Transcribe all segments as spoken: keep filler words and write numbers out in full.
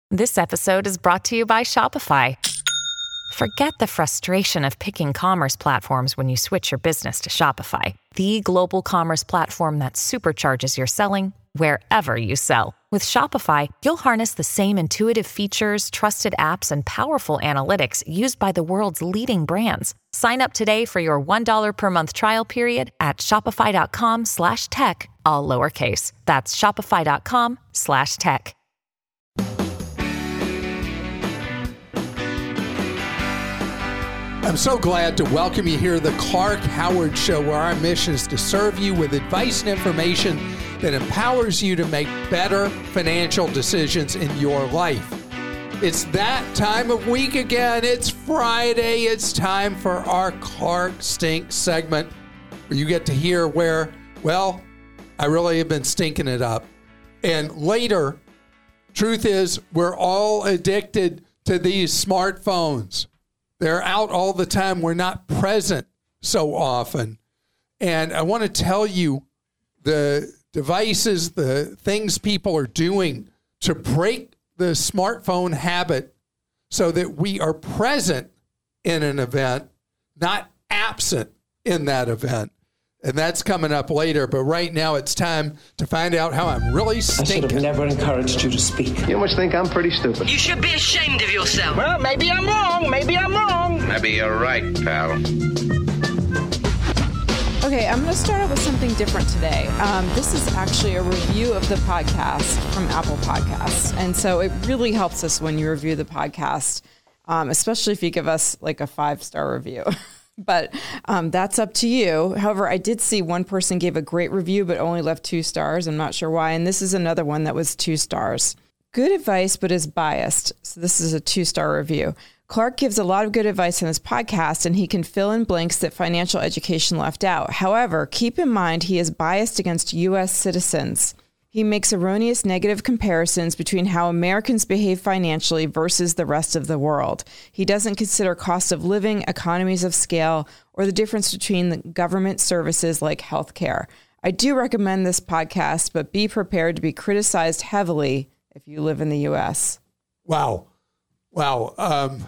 This episode is brought to you by Shopify. Forget the frustration of picking commerce platforms when you switch your business to Shopify, the global commerce platform that supercharges your selling wherever you sell. With Shopify, you'll harness the same intuitive features, trusted apps, and powerful analytics used by the world's leading brands. Sign up today for your one dollar per month trial period at shopify.com slash tech, all lowercase. That's shopify.com slash tech. I'm so glad to welcome you here to the Clark Howard Show, where our mission is to serve you with advice and information that empowers you to make better financial decisions in your life. It's that time of week again. It's Friday. It's time for our Clark Stink segment, where you get to hear where, well, I really have been stinking it up. And later, truth is, we're all addicted to these smartphones. They're out all the time. We're not present so often. And I want to tell you the devices, the things people are doing to break the smartphone habit so that we are present in an event, not absent in that event. And that's coming up later. But right now it's time to find out how I'm really stinking. I should have never encouraged you to speak. You must think I'm pretty stupid. You should be ashamed of yourself. Well, maybe I'm wrong. Maybe I'm wrong. Maybe you're right, pal. Okay, I'm going to start out with something different today. Um, this is actually a review of the podcast from Apple Podcasts. And so it really helps us when you review the podcast, um, especially if you give us like a five-star review. But um, that's up to you. However, I did see one person gave a great review, but only left two stars. I'm not sure why. And this is another one that was two stars. Good advice, but is biased. So this is a two-star review. Clark gives a lot of good advice on his podcast, and he can fill in blanks that financial education left out. However, keep in mind he is biased against U S citizens. He makes erroneous negative comparisons between how Americans behave financially versus the rest of the world. He doesn't consider cost of living, economies of scale, or the difference between the government services like healthcare. I do recommend this podcast, but be prepared to be criticized heavily if you live in the U S. Wow. Wow. Um,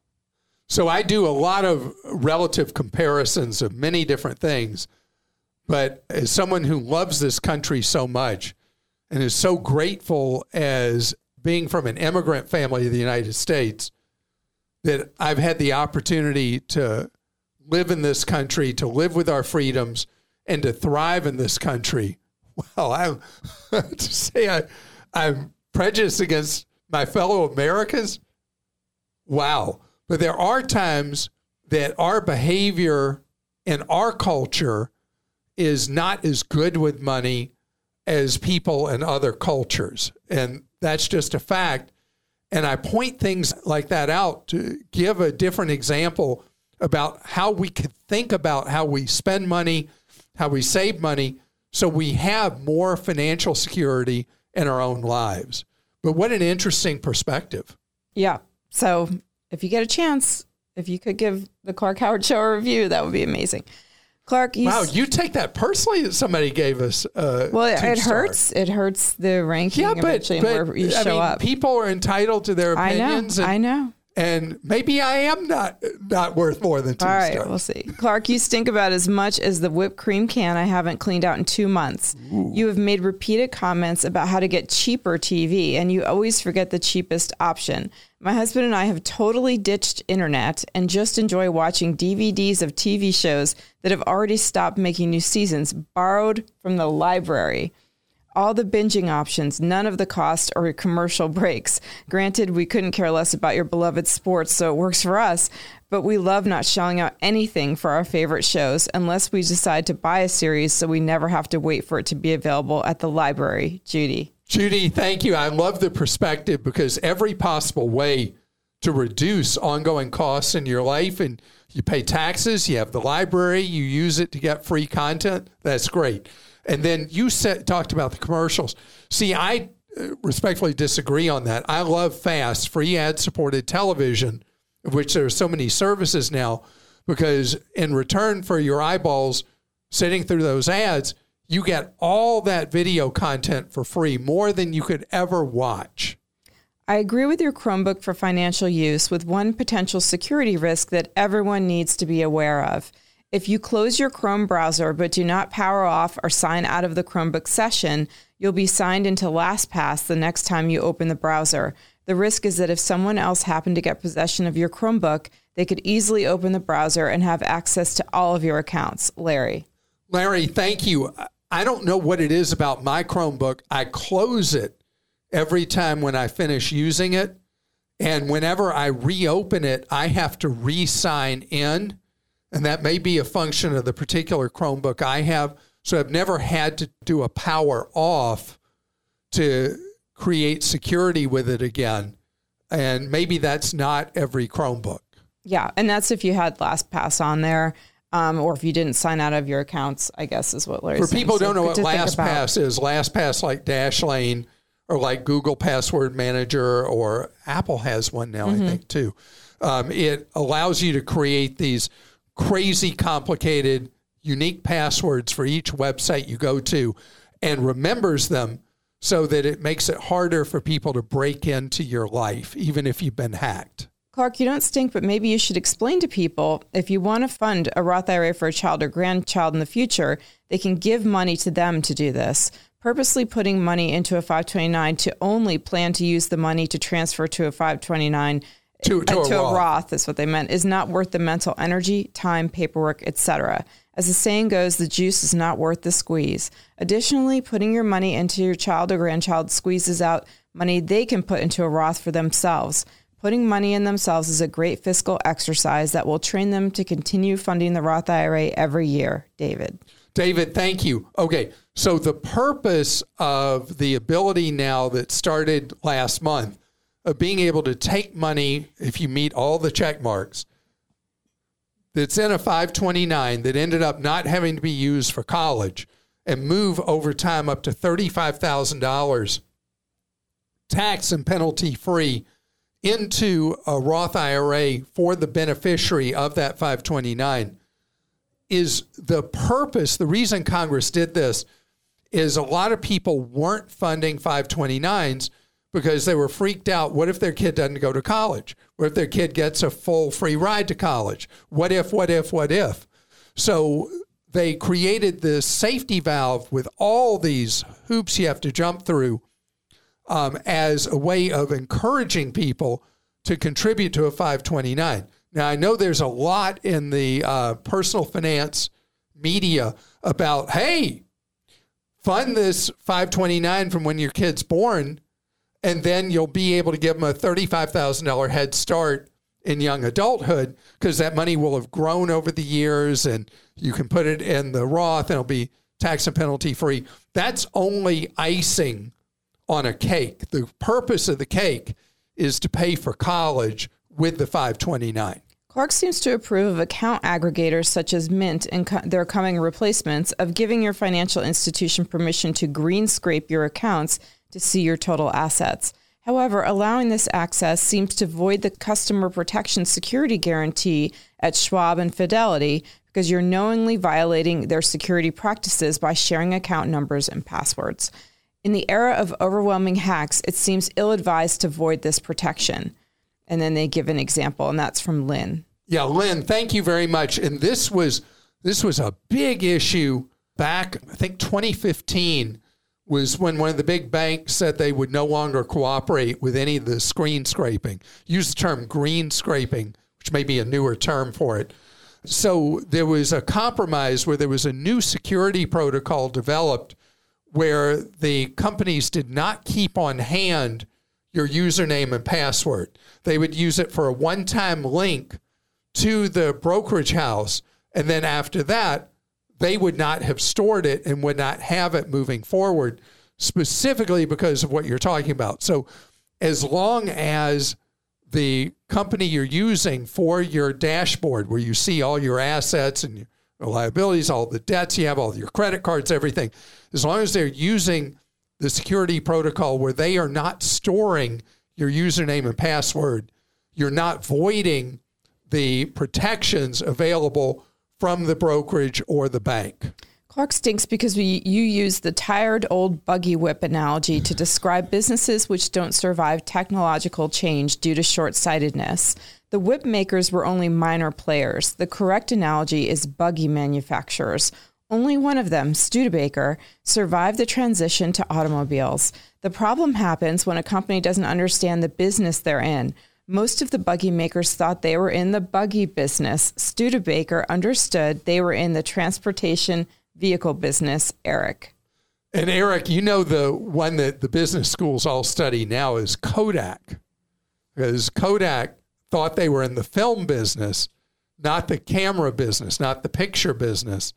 so I do a lot of relative comparisons of many different things, but as someone who loves this country so much, and is so grateful as being from an immigrant family of the United States that I've had the opportunity to live in this country, to live with our freedoms, and to thrive in this country. Well, I'm to say I, I'm prejudiced against my fellow Americans. Wow. But there are times that our behavior and our culture is not as good with money as people in other cultures. And that's just a fact. And I point things like that out to give a different example about how we could think about how we spend money, how we save money, so we have more financial security in our own lives. But what an interesting perspective. Yeah. So if you get a chance, if you could give the Clark Howard Show a review, that would be amazing. Clark, you wow, you take that personally that somebody gave us uh well, it, it star. hurts. It hurts the ranking yeah, but, eventually but, where you I show mean, up. People are entitled to their opinions. I know, and, I know. And maybe I am not not worth more than two All right, stars. We'll see. Clark, you stink about as much as the whipped cream can I haven't cleaned out in two months. Ooh. You have made repeated comments about how to get cheaper T V, and you always forget the cheapest option. My husband and I have totally ditched internet and just enjoy watching D V Ds of T V shows that have already stopped making new seasons, borrowed from the library. All the binging options, none of the cost or commercial breaks. Granted, we couldn't care less about your beloved sports, so it works for us, but we love not shelling out anything for our favorite shows unless we decide to buy a series so we never have to wait for it to be available at the library. Judy. Judy, thank you. I love the perspective because every possible way to reduce ongoing costs in your life, and you pay taxes, you have the library, you use it to get free content, that's great. And then you said, talked about the commercials. See, I respectfully disagree on that. I love FAST, free ad-supported television, of which there are so many services now, because in return for your eyeballs sitting through those ads, you get all that video content for free, more than you could ever watch. I agree with your Chromebook for financial use with one potential security risk that everyone needs to be aware of. If you close your Chrome browser but do not power off or sign out of the Chromebook session, you'll be signed into LastPass the next time you open the browser. The risk is that if someone else happened to get possession of your Chromebook, they could easily open the browser and have access to all of your accounts. Larry. Larry, thank you. I don't know what it is about my Chromebook. I close it every time when I finish using it. And whenever I reopen it, I have to re-sign in. And that may be a function of the particular Chromebook I have. So I've never had to do a power off to create security with it again. And maybe that's not every Chromebook. Yeah, and that's if you had LastPass on there, um, or if you didn't sign out of your accounts, I guess is what Larry's For saying. people who So don't know good what to think about. LastPass is, LastPass like Dashlane or like Google Password Manager, or Apple has one now, mm-hmm. I think, too. Um, it allows you to create these crazy, complicated, unique passwords for each website you go to and remembers them so that it makes it harder for people to break into your life, even if you've been hacked. Clark, you don't stink, but maybe you should explain to people if you want to fund a Roth I R A for a child or grandchild in the future, they can give money to them to do this. Purposely putting money into a five twenty-nine to only plan to use the money to transfer to a five twenty-nine To, to, uh, a, to Roth. a Roth, is what they meant, is not worth the mental energy, time, paperwork, et cetera. As the saying goes, the juice is not worth the squeeze. Additionally, putting your money into your child or grandchild squeezes out money they can put into a Roth for themselves. Putting money in themselves is a great fiscal exercise that will train them to continue funding the Roth I R A every year. David. David, thank you. Okay, so the purpose of the ability now that started last month of being able to take money, if you meet all the check marks, that's in a five twenty-nine that ended up not having to be used for college and move over time up to thirty-five thousand dollars tax and penalty free into a Roth I R A for the beneficiary of that five twenty-nine is the purpose. The reason Congress did this is a lot of people weren't funding five twenty-nines because they were freaked out. What if their kid doesn't go to college? What if their kid gets a full free ride to college? What if, what if, what if? So they created this safety valve with all these hoops you have to jump through um, as a way of encouraging people to contribute to a five twenty-nine. Now, I know there's a lot in the uh, personal finance media about, hey, fund this five twenty-nine from when your kid's born, and then you'll be able to give them a thirty-five thousand dollars head start in young adulthood because that money will have grown over the years and you can put it in the Roth and it'll be tax and penalty free. That's only icing on a cake. The purpose of the cake is to pay for college with the five twenty-nine. Clark seems to approve of account aggregators such as Mint and co- their coming replacements of giving your financial institution permission to green scrape your accounts to see your total assets. However, allowing this access seems to void the customer protection security guarantee at Schwab and Fidelity because you're knowingly violating their security practices by sharing account numbers and passwords. In the era of overwhelming hacks, it seems ill-advised to void this protection. And then they give an example, and that's from Lynn. Yeah, Lynn, thank you very much. And this was this was a big issue back, I think twenty fifteen was when one of the big banks said they would no longer cooperate with any of the screen scraping. Use the term green scraping, which may be a newer term for it. So there was a compromise where there was a new security protocol developed where the companies did not keep on hand your username and password. They would use it for a one-time link to the brokerage house. And then after that, they would not have stored it and would not have it moving forward, specifically because of what you're talking about. So as long as the company you're using for your dashboard, where you see all your assets and your liabilities, all the debts you have, all your credit cards, everything, as long as they're using the security protocol where they are not storing your username and password, you're not voiding the protections available from the brokerage or the bank. Clark stinks because we, you use the tired old buggy whip analogy to describe businesses which don't survive technological change due to short-sightedness. The whip makers were only minor players. The correct analogy is buggy manufacturers. Only one of them, Studebaker, survived the transition to automobiles. The problem happens when a company doesn't understand the business they're in. Most of the buggy makers thought they were in the buggy business. Studebaker understood they were in the transportation vehicle business. Eric. And Eric, you know, the one that the business schools all study now is Kodak, because Kodak thought they were in the film business, not the camera business, not the picture business.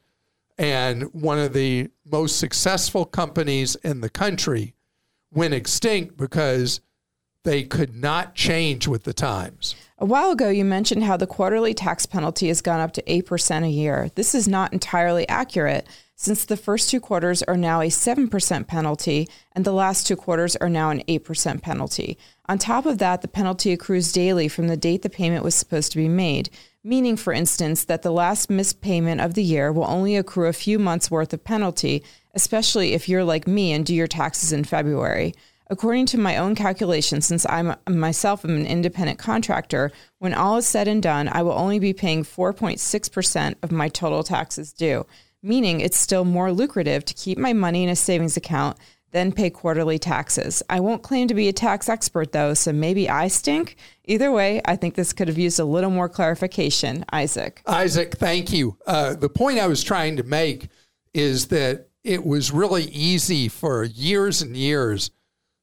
And one of the most successful companies in the country went extinct because they could not change with the times. A while ago, you mentioned how the quarterly tax penalty has gone up to eight percent a year. This is not entirely accurate, since the first two quarters are now a seven percent penalty and the last two quarters are now an eight percent penalty. On top of that, the penalty accrues daily from the date the payment was supposed to be made, meaning, for instance, that the last missed payment of the year will only accrue a few months' worth of penalty, especially if you're like me and do your taxes in February. According to my own calculations, since I myself am an independent contractor, when all is said and done, I will only be paying four point six percent of my total taxes due, meaning it's still more lucrative to keep my money in a savings account than pay quarterly taxes. I won't claim to be a tax expert, though, so maybe I stink. Either way, I think this could have used a little more clarification. Isaac. Isaac, thank you. Uh, the point I was trying to make is that it was really easy for years and years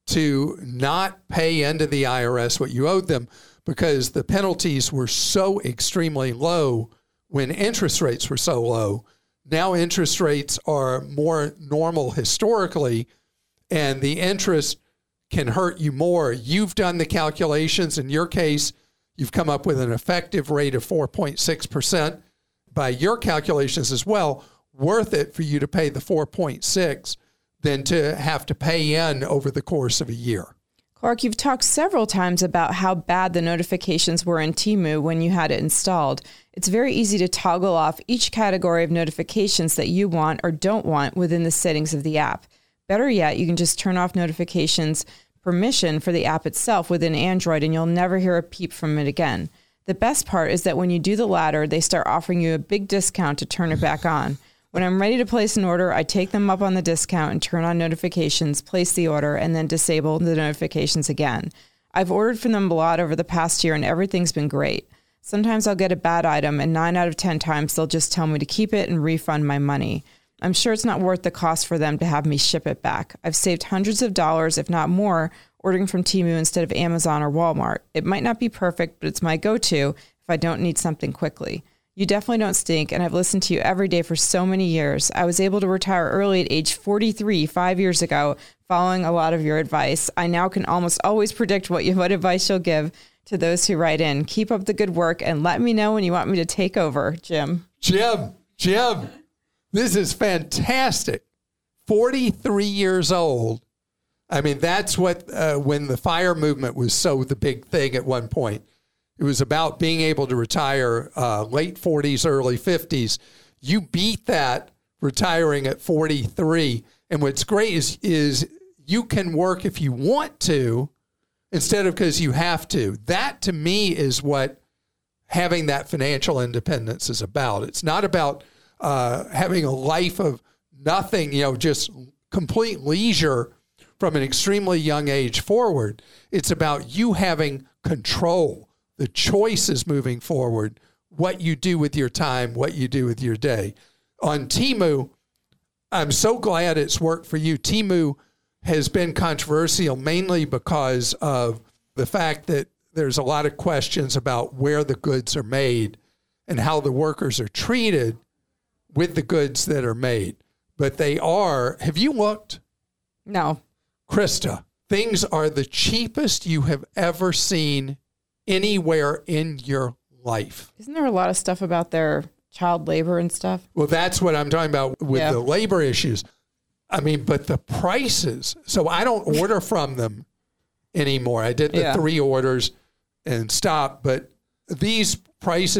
to not pay into the I R S what you owed them because the penalties were so extremely low when interest rates were so low. Now interest rates are more normal historically, and the interest can hurt you more. You've done the calculations. In your case, you've come up with an effective rate of four point six percent. By your calculations as well, worth it for you to pay the four point six than to have to pay in over the course of a year. Clark, you've talked several times about how bad the notifications were in Temu when you had it installed. It's very easy to toggle off each category of notifications that you want or don't want within the settings of the app. Better yet, you can just turn off notifications permission for the app itself within Android, and you'll never hear a peep from it again. The best part is that when you do the latter, they start offering you a big discount to turn it back on. When I'm ready to place an order, I take them up on the discount and turn on notifications, place the order, and then disable the notifications again. I've ordered from them a lot over the past year, and everything's been great. Sometimes I'll get a bad item, and nine out of ten times they'll just tell me to keep it and refund my money. I'm sure it's not worth the cost for them to have me ship it back. I've saved hundreds of dollars, if not more, ordering from Temu instead of Amazon or Walmart. It might not be perfect, but it's my go-to if I don't need something quickly. You definitely don't stink, and I've listened to you every day for so many years. I was able to retire early at age forty-three, five years ago, following a lot of your advice. I now can almost always predict what, you, what advice you'll give to those who write in. Keep up the good work, and let me know when you want me to take over, Jim. Jim, Jim, this is fantastic. forty-three years old. I mean, that's what, uh, when the FIRE movement was so the big thing at one point. It was about being able to retire uh, late forties, early fifties. You beat that retiring at forty-three. And what's great is, is you can work if you want to instead of because you have to. That, to me, is what having that financial independence is about. It's not about uh, having a life of nothing, you know, just complete leisure from an extremely young age forward. It's about you having control. The choices moving forward, what you do with your time, what you do with your day. On Temu, I'm so glad it's worked for you. Temu has been controversial mainly because of the fact that there's a lot of questions about where the goods are made and how the workers are treated with the goods that are made. But they are, have you looked? No. Krista, things are the cheapest you have ever seen anywhere in your life. Isn't there a lot of stuff about their child labor and stuff? Well, that's what I'm talking about with yeah. the labor issues. I mean, but the prices. So I don't order from them anymore. I did the yeah. three orders and stopped, but these prices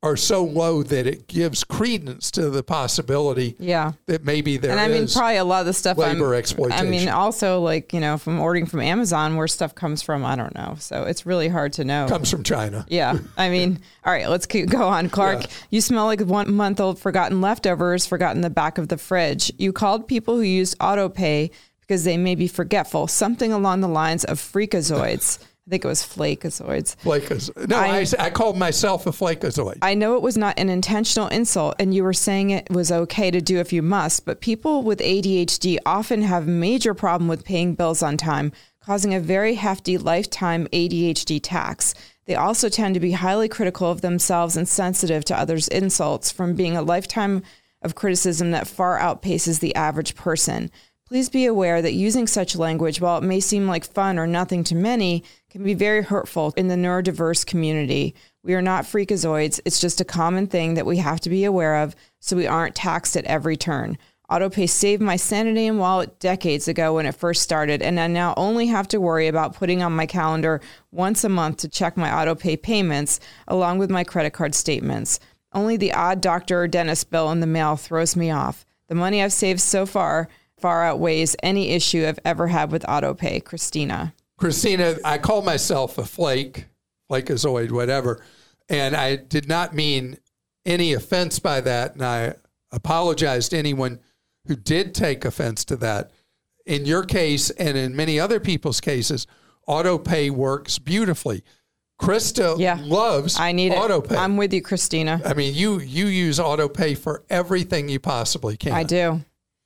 are so low that it gives credence to the possibility yeah. that maybe there is. And I mean, probably a lot of the stuff labor I'm, exploitation. I mean, also like, you know, from ordering from Amazon, where stuff comes from, I don't know. So it's really hard to know. Comes from China. Yeah. I mean, all right, let's keep, go on. Clark, Yeah. You smell like one month old forgotten leftovers, forgotten in the back of the fridge. You called people who used AutoPay because they may be forgetful, something along the lines of freakazoids. I think it was flakeazoids. Flakeazoid. No, I, I, I called myself a flakeazoid. I know it was not an intentional insult, and you were saying it was okay to do if you must, but people with A D H D often have major problem with paying bills on time, causing a very hefty lifetime A D H D tax. They also tend to be highly critical of themselves and sensitive to others' insults, from being a lifetime of criticism that far outpaces the average person. Please be aware that using such language, while it may seem like fun or nothing to many, can be very hurtful in the neurodiverse community. We are not freakazoids. It's just a common thing that we have to be aware of so we aren't taxed at every turn. AutoPay saved my sanity and wallet decades ago when it first started, and I now only have to worry about putting on my calendar once a month to check my AutoPay payments along with my credit card statements. Only the odd doctor or dentist bill in the mail throws me off. The money I've saved so far far outweighs any issue I've ever had with AutoPay. Christina. Christina, I call myself a flake, flakeazoid, whatever, and I did not mean any offense by that, and I apologize to anyone who did take offense to that. In your case, and in many other people's cases, AutoPay works beautifully. Krista yeah. loves I need AutoPay. It. I'm with you, Christina. I mean, you you use AutoPay for everything you possibly can. I do.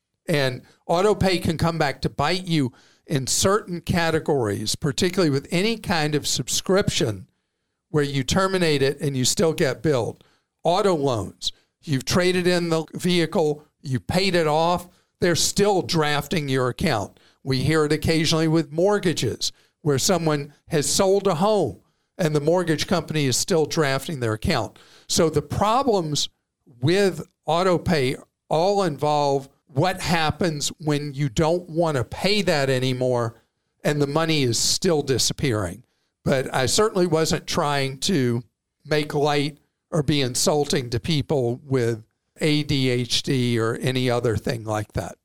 And AutoPay can come back to bite you in certain categories, particularly with any kind of subscription where you terminate it and you still get billed. Auto loans, you've traded in the vehicle, you paid it off, they're still drafting your account. We hear it occasionally with mortgages where someone has sold a home and the mortgage company is still drafting their account. So the problems with AutoPay all involve what happens when you don't want to pay that anymore and the money is still disappearing. But I certainly wasn't trying to make light or be insulting to people with A D H D or any other thing like that.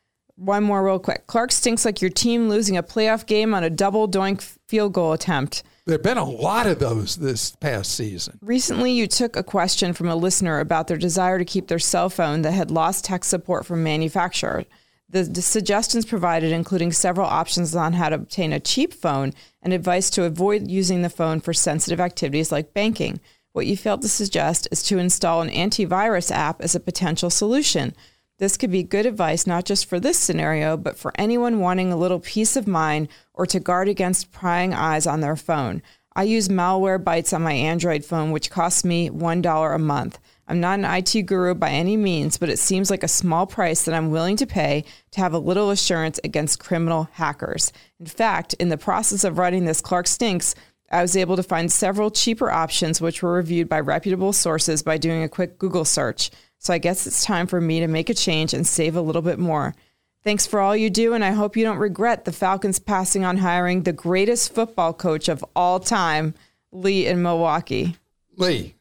One more real quick. Clark stinks like your team losing a playoff game on a double doink field goal attempt. There have been a lot of those this past season. Recently, you took a question from a listener about their desire to keep their cell phone that had lost tech support from manufacturer. The, the suggestions provided, including several options on how to obtain a cheap phone and advice to avoid using the phone for sensitive activities like banking. What you failed to suggest is to install an antivirus app as a potential solution. This could be good advice not just for this scenario, but for anyone wanting a little peace of mind or to guard against prying eyes on their phone. I use Malwarebytes on my Android phone, which costs me one dollar a month. I'm not an I T guru by any means, but it seems like a small price that I'm willing to pay to have a little assurance against criminal hackers. In fact, in the process of writing this Clark Stinks, I was able to find several cheaper options which were reviewed by reputable sources by doing a quick Google search. So I guess it's time for me to make a change and save a little bit more. Thanks for all you do, and I hope you don't regret the Falcons passing on hiring the greatest football coach of all time, Lee in Milwaukee. Lee.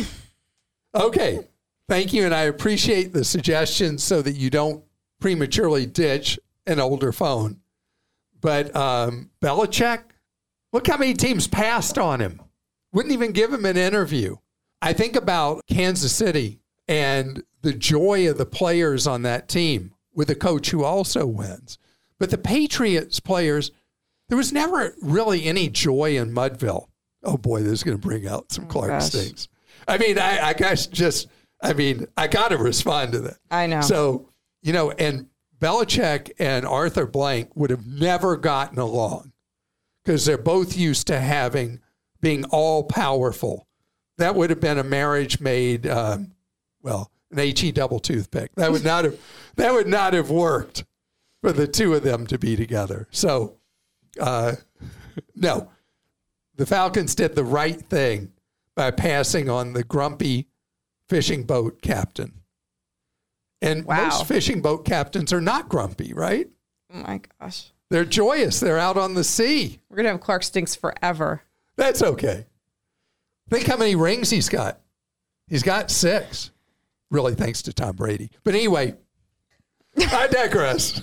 Okay. Thank you, and I appreciate the suggestions so that you don't prematurely ditch an older phone. But um, Belichick, look how many teams passed on him. Wouldn't even give him an interview. I think about Kansas City and the joy of the players on that team with a coach who also wins. But the Patriots players, there was never really any joy in Mudville. Oh, boy, this is going to bring out some Clark gosh. Stinks. I mean, I, I guess just, I mean, I got to respond to that. I know. So, you know, and Belichick and Arthur Blank would have never gotten along because they're both used to having, being all powerful. That would have been a marriage made, um, well, an H E double toothpick. That would not have, that would not have worked for the two of them to be together. So, uh, no, the Falcons did the right thing by passing on the grumpy fishing boat captain. And wow. most fishing boat captains are not grumpy, right? Oh my gosh. They're joyous. They're out on the sea. We're going to have Clark Stinks forever. That's okay. Think how many rings he's got. He's got six, really thanks to Tom Brady. But anyway, I digress.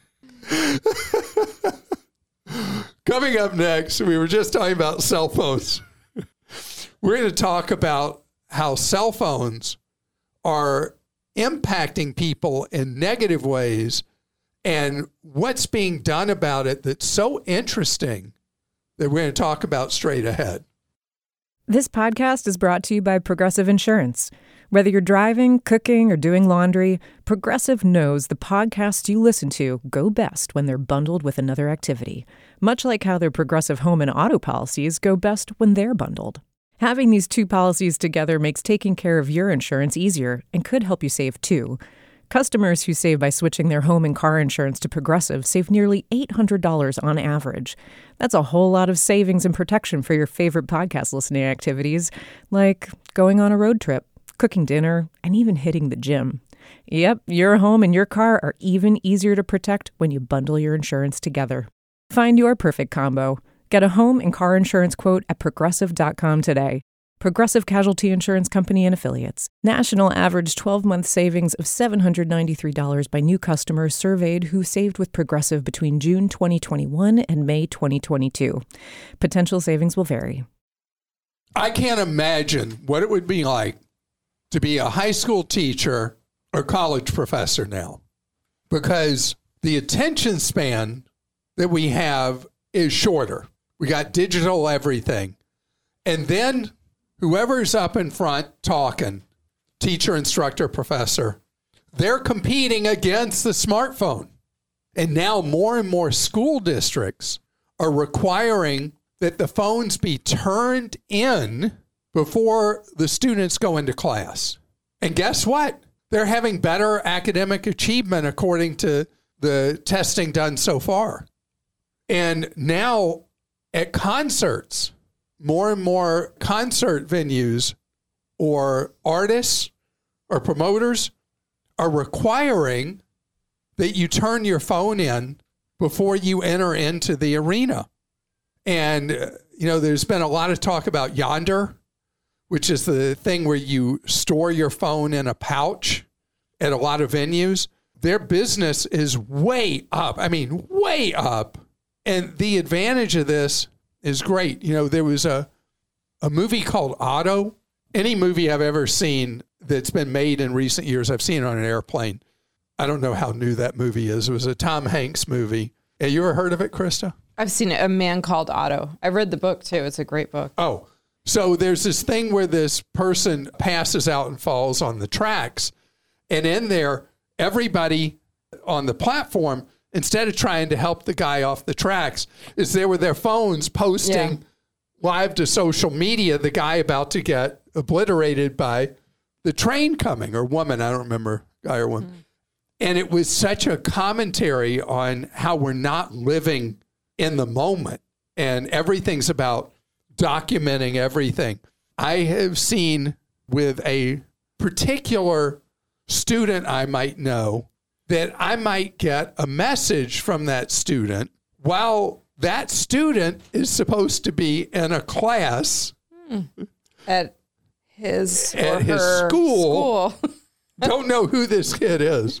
Coming up next, we were just talking about cell phones. We're going to talk about how cell phones are impacting people in negative ways and what's being done about it that's so interesting that we're going to talk about straight ahead. This podcast is brought to you by Progressive Insurance. Whether you're driving, cooking, or doing laundry, Progressive knows the podcasts you listen to go best when they're bundled with another activity, much like how their Progressive home and auto policies go best when they're bundled. Having these two policies together makes taking care of your insurance easier and could help you save too. Customers who save by switching their home and car insurance to Progressive save nearly eight hundred dollars on average. That's a whole lot of savings and protection for your favorite podcast listening activities, like going on a road trip, cooking dinner, and even hitting the gym. Yep, your home and your car are even easier to protect when you bundle your insurance together. Find your perfect combo. Get a home and car insurance quote at progressive dot com today. Progressive Casualty Insurance Company and Affiliates. National average twelve-month savings of seven hundred ninety-three dollars by new customers surveyed who saved with Progressive between June twenty twenty-one and May twenty twenty-two. Potential savings will vary. I can't imagine what it would be like to be a high school teacher or college professor now, because the attention span that we have is shorter. We got digital everything. And then whoever's up in front talking, teacher, instructor, professor, they're competing against the smartphone. And now more and more school districts are requiring that the phones be turned in before the students go into class. And guess what? They're having better academic achievement according to the testing done so far. And now at concerts, more and more concert venues or artists or promoters are requiring that you turn your phone in before you enter into the arena. And, uh, you know, there's been a lot of talk about Yonder, which is the thing where you store your phone in a pouch at a lot of venues. Their business is way up. I mean, way up. And the advantage of this is great. You know, there was a, a movie called Otto. Any movie I've ever seen that's been made in recent years, I've seen on an airplane. I don't know how new that movie is. It was a Tom Hanks movie. Have you ever heard of it, Krista? I've seen it, A Man Called Otto. I read the book, too. It's a great book. Oh, so there's this thing where this person passes out and falls on the tracks. And in there, everybody on the platform, instead of trying to help the guy off the tracks, is there with their phones posting yeah. live to social media the guy about to get obliterated by the train coming, or woman, I don't remember, guy or woman. Mm. And it was such a commentary on how we're not living in the moment, and everything's about documenting everything. I have seen with a particular student I might know that I might get a message from that student while that student is supposed to be in a class hmm. at his at or his her school. school. Don't know who this kid is.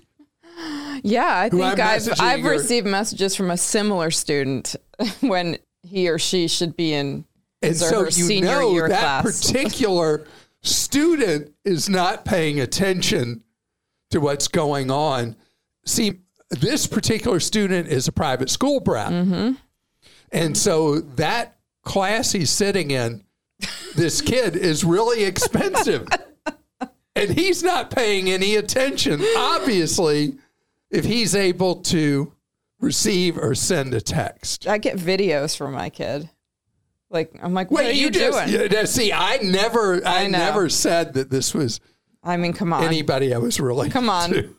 Yeah, I think I've I've or, received messages from a similar student when he or she should be in his and or her so you senior know year that class. particular student is not paying attention to what's going on. See, this particular student is a private school brat. Mm-hmm. And so that class he's sitting in, this kid is really expensive. And he's not paying any attention, obviously, if he's able to receive or send a text. I get videos from my kid. Like, I'm like, what Wait, are you, you just, doing? Yeah, see, I never, I, I know. never said that this was I mean, come on. anybody I was related Come on. to.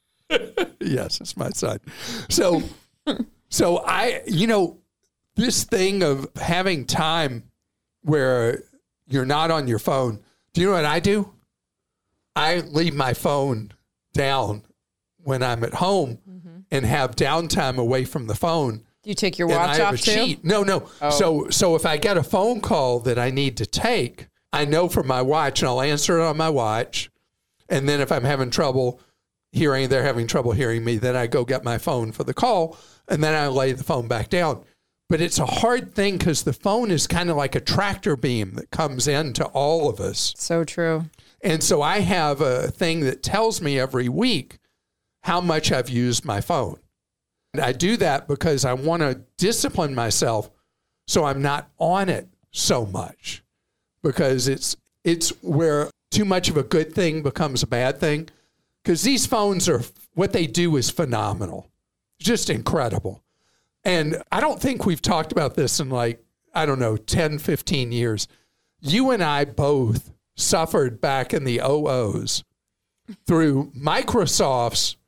Yes, it's my son. So, so I, you know, this thing of having time where you're not on your phone. Do you know what I do? I leave my phone down when I'm at home mm-hmm. and have downtime away from the phone. Do you take your and watch I have off a too? sheet. No, no. Oh. So, so if I get a phone call that I need to take, I know from my watch, and I'll answer it on my watch. And then if I'm having trouble hearing, they're having trouble hearing me, then I go get my phone for the call, and then I lay the phone back down. But it's a hard thing because the phone is kind of like a tractor beam that comes into all of us. So true. And so I have a thing that tells me every week how much I've used my phone. And I do that because I want to discipline myself so I'm not on it so much, because it's it's where too much of a good thing becomes a bad thing. Because these phones are, what they do is phenomenal, just incredible. And I don't think we've talked about this in like, I don't know, ten, fifteen years. You and I both suffered back in the oh ohs through Microsoft's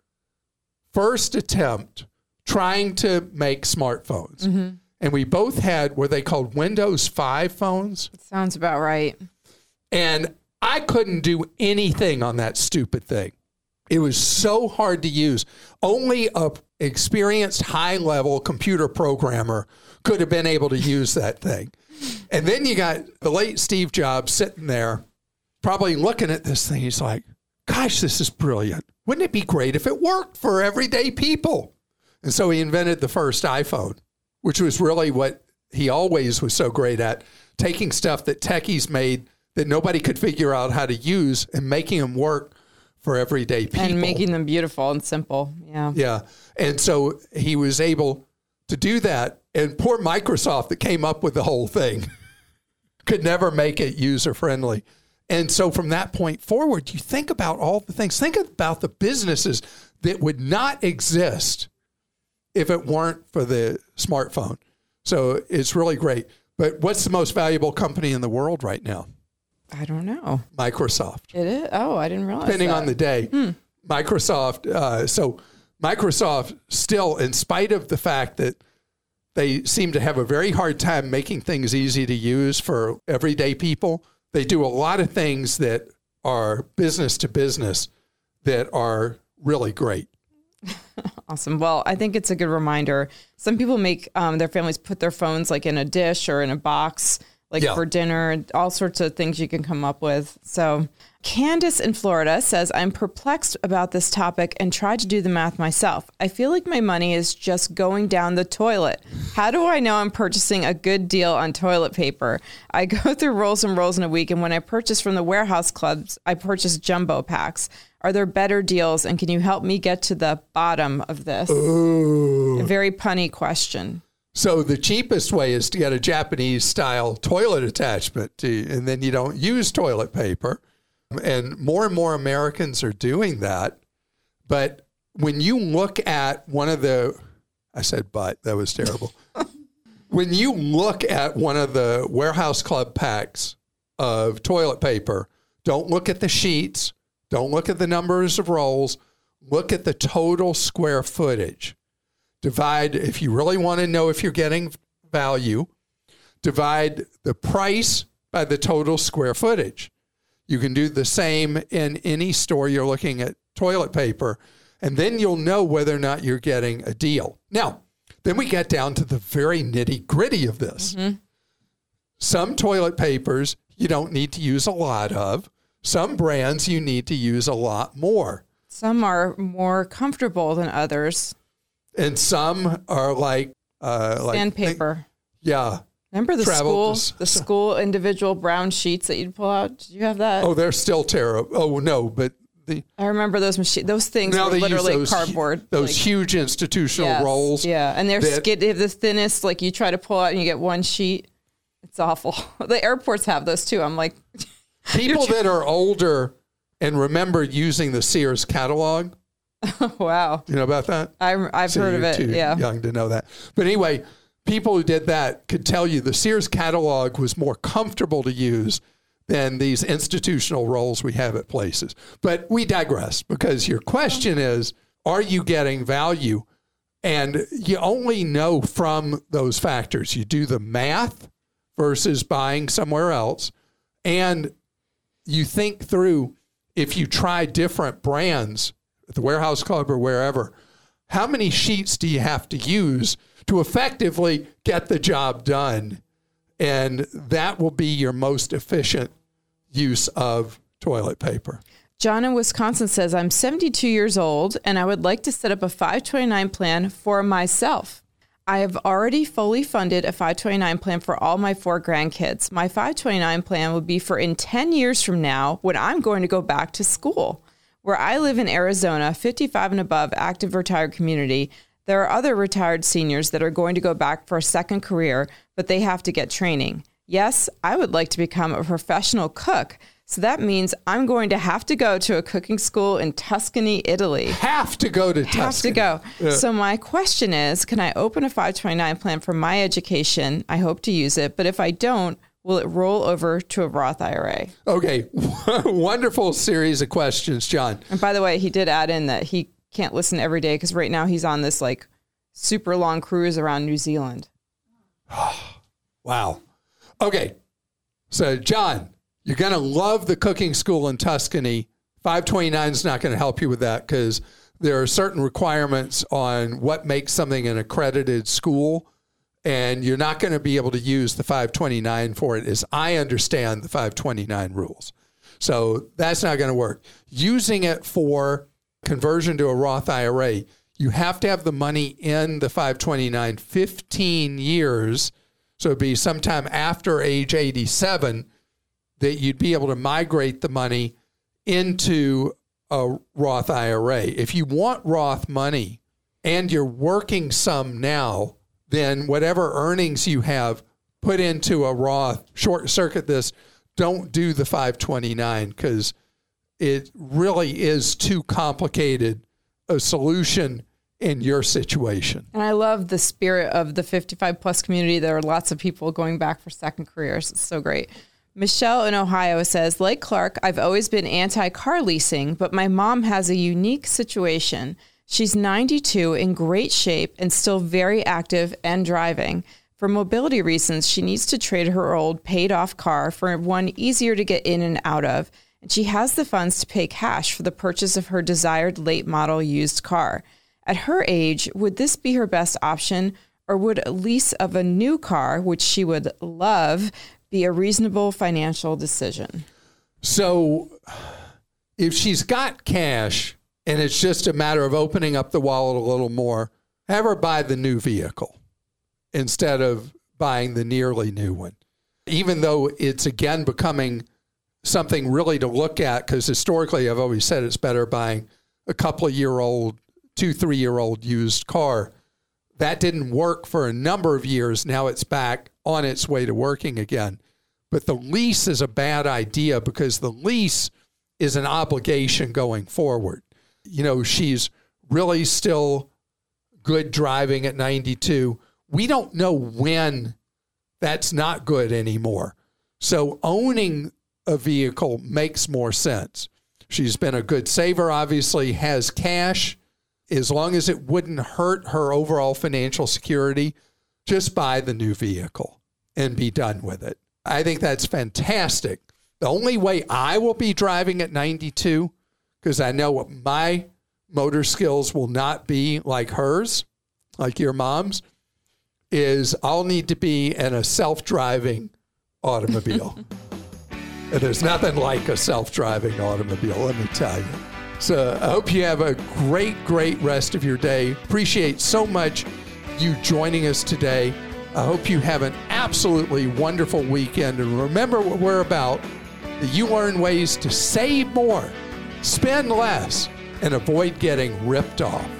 first attempt trying to make smartphones. Mm-hmm. And we both had, were they called Windows five phones? It sounds about right. And I couldn't do anything on that stupid thing. It was so hard to use. Only a experienced high-level computer programmer could have been able to use that thing. And then you got the late Steve Jobs sitting there, probably looking at this thing. He's like, gosh, this is brilliant. Wouldn't it be great if it worked for everyday people? And so he invented the first iPhone, which was really what he always was so great at, taking stuff that techies made that nobody could figure out how to use and making them work for everyday people. And making them beautiful and simple. Yeah. Yeah. And so he was able to do that. And poor Microsoft that came up with the whole thing could never make it user-friendly. And so from that point forward, you think about all the things. Think about the businesses that would not exist if it weren't for the smartphone. So it's really great. But what's the most valuable company in the world right now? I don't know. Microsoft. It is? Oh, I didn't realize Depending that. on the day. Hmm. Microsoft. Uh, so Microsoft still, in spite of the fact that they seem to have a very hard time making things easy to use for everyday people, they do a lot of things that are business to business that are really great. Awesome. Well, I think it's a good reminder. Some people make um, their families put their phones like in a dish or in a box, like yeah. for dinner, all sorts of things you can come up with. So Candace in Florida says, I'm perplexed about this topic and tried to do the math myself. I feel like my money is just going down the toilet. How do I know I'm purchasing a good deal on toilet paper? I go through rolls and rolls in a week, and when I purchase from the warehouse clubs, I purchase jumbo packs. Are there better deals, and can you help me get to the bottom of this? Ooh. A very punny question. So the cheapest way is to get a Japanese-style toilet attachment, to, and then you don't use toilet paper. And more and more Americans are doing that. But when you look at one of the, I said but, that was terrible. When you look at one of the warehouse club packs of toilet paper, don't look at the sheets, don't look at the numbers of rolls, look at the total square footage. Divide, if you really want to know if you're getting value, divide the price by the total square footage. You can do the same in any store you're looking at toilet paper, and then you'll know whether or not you're getting a deal. Now, then we get down to the very nitty-gritty of this. Mm-hmm. Some toilet papers you don't need to use a lot of. Some brands you need to use a lot more. Some are more comfortable than others. And some are like... Uh, like Sandpaper. Yeah. Remember the Travel school, the school individual brown sheets that you'd pull out? Did you have that? Oh, they're still terrible. Oh, no, but the... I remember those machines. Those things were literally those, cardboard. Those like, huge institutional yes, rolls. Yeah, and they're that, skid, they have the thinnest, like you try to pull out and you get one sheet. It's awful. The airports have those too. I'm like... People that are older and remember using the Sears catalog. Wow. You know about that? I, I've so heard of it, too yeah. young to know that. But anyway... People who did that could tell you the Sears catalog was more comfortable to use than these institutional rolls we have at places. But we digress, because your question is, are you getting value? And you only know from those factors. You do the math versus buying somewhere else, and you think through, if you try different brands at the warehouse club or wherever, how many sheets do you have to use to effectively get the job done? And that will be your most efficient use of toilet paper. John in Wisconsin says, I'm seventy-two years old and I would like to set up a five twenty-nine plan for myself. I have already fully funded a five twenty-nine plan for all my four grandkids. My five twenty-nine plan would be for in ten years from now when I'm going to go back to school. Where I live in Arizona, fifty-five and above active retired community, there are other retired seniors that are going to go back for a second career, but they have to get training. Yes, I would like to become a professional cook. So that means I'm going to have to go to a cooking school in Tuscany, Italy. Have to go to Tuscany. Have to go. Yeah. So my question is, can I open a five twenty-nine plan for my education? I hope to use it. But if I don't, will it roll over to a Roth I R A? Okay. Wonderful series of questions, John. And by the way, he did add in that he can't listen every day because right now he's on this like super long cruise around New Zealand. Wow. Okay. So, John, you're going to love the cooking school in Tuscany. five twenty-nine is not going to help you with that because there are certain requirements on what makes something an accredited school, and you're not going to be able to use the five twenty-nine for it, as I understand the five twenty-nine rules. So that's not going to work. Using it for conversion to a Roth I R A, you have to have the money in the five twenty-nine fifteen years, so it'd be sometime after age eighty-seven, that you'd be able to migrate the money into a Roth I R A. If you want Roth money and you're working some now, then whatever earnings you have, put into a Roth, short circuit this, don't do the five twenty-nine because it really is too complicated a solution in your situation. And I love the spirit of the fifty-five plus community. There are lots of people going back for second careers. It's so great. Michelle in Ohio says, like Clark, I've always been anti-car leasing, but my mom has a unique situation. She's ninety-two, in great shape, and still very active and driving. For mobility reasons, she needs to trade her old paid-off car for one easier to get in and out of, and she has the funds to pay cash for the purchase of her desired late-model used car. At her age, would this be her best option, or would a lease of a new car, which she would love, be a reasonable financial decision? So if she's got cash and it's just a matter of opening up the wallet a little more, have her buy the new vehicle instead of buying the nearly new one. Even though it's again becoming something really to look at, because historically I've always said it's better buying a couple of year old, two, three year old used car. That didn't work for a number of years. Now it's back on its way to working again. But the lease is a bad idea because the lease is an obligation going forward. You know, she's really still good driving at ninety-two. We don't know when that's not good anymore. So owning a vehicle makes more sense. She's been a good saver, obviously has cash. As long as it wouldn't hurt her overall financial security, just buy the new vehicle and be done with it. I think that's fantastic. The only way I will be driving at ninety-two, because I know what my motor skills will not be like hers, like your mom's, is I'll need to be in a self-driving automobile. And there's nothing like a self-driving automobile, let me tell you. So I hope you have a great, great rest of your day. Appreciate so much you joining us today. I hope you have an absolutely wonderful weekend. And remember what we're about, that you learn ways to save more, spend less, and avoid getting ripped off.